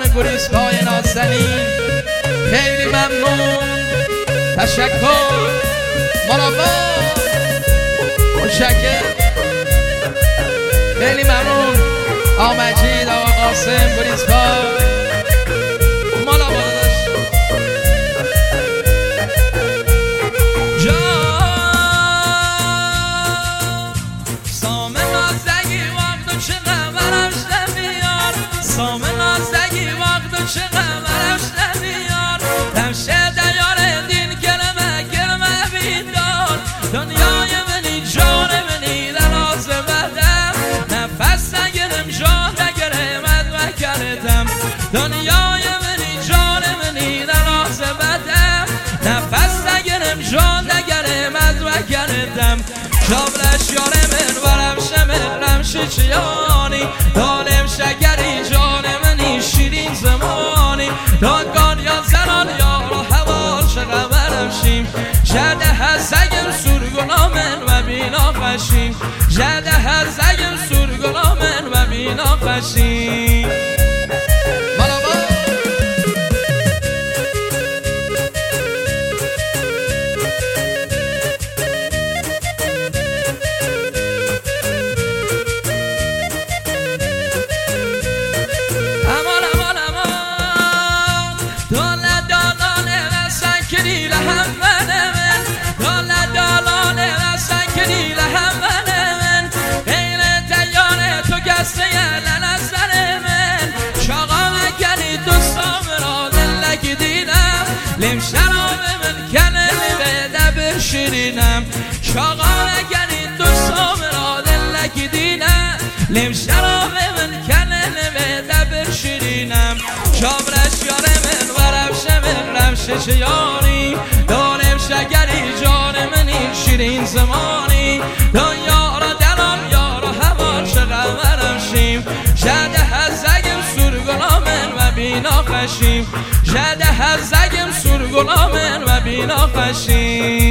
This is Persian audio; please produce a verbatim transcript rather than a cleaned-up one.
دلان گریزهای نازنین خیلی ممنون، تشکر، مراقب، متشکر، خیلی ممنون. آقا مجید، آقا قاسم گریزها، مالا باداش جا سام نازدگی وقت چه قمرش نمیار، سام نازدگی وقت چه قمرش نمیار، دمشه دیار دین کلمه کلمه بیدار، دنیای منی جان منی دراز بدم، نفس نگرم جان نگرم ادوه کردم، دنیای منی جان منی دراز بدم، نفس نگرم جان نگرم ادوه کردم، جابلش یار من ورم شمر رمش چیانی، دالم شکری جان منی شیرین زمانی، داگان یا زنان یار و حوال شقبرم شیم، جده هزگم سرگلامن و بینا خشیم، جده هزگم سرگلامن و بینا خشیم. لم شراب من کنه به دبر شیرینم، شاقا نگنی دوستام را دلک دیدم، لم شراب من کنه به دبر شیرینم، شابرش یار من ورفش من رمش شیانی، دارم شگری جان منی شیرین زمانی، دا یارا دلان یارا همان شقمرم شیم، جده هزگم سرگلامن و بینا خشیم، جده هزگم سرگلامن و بینا خشیم.